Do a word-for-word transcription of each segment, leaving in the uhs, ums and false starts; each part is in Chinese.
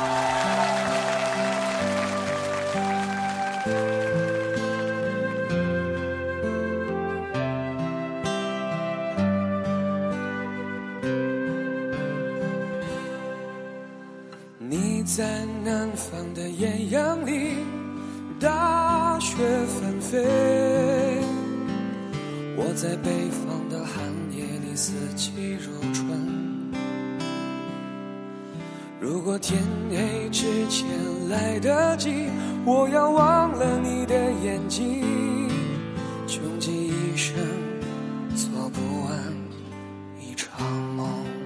你在南方的艳阳里，大雪纷飞，我在北方的寒夜里，四季如春。如果天黑之前来得及，我要忘了你的眼睛，穷极一生做不完一场梦。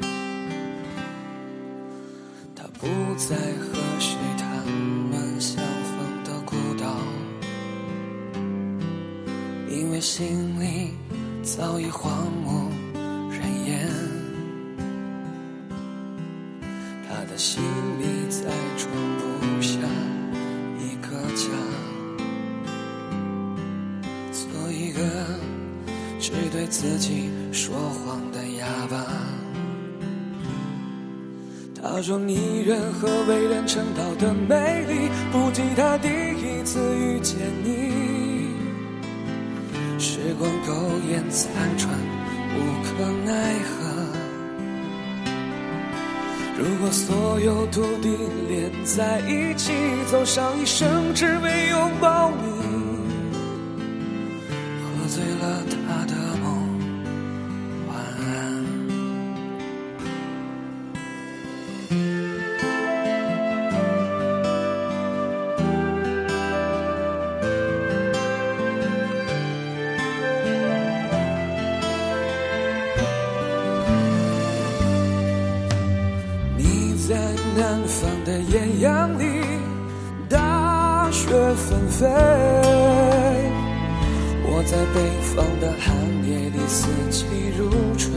他不再和谁谈论相逢的孤岛，因为心里早已荒无人烟。他的心里再装不下一个家，做一个只对自己说谎的哑巴。他说你人和为人称道的美丽，不及他第一次遇见你。时光苟延残喘，无可奈何。如果所有土地连在一起，走上一生只为拥抱你，喝醉了他的梦，晚安。在南方的艳阳里，大雪纷飞，我在北方的寒夜里，四季如春。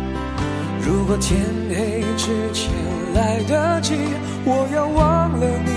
如果天黑之前来得及，我要忘了你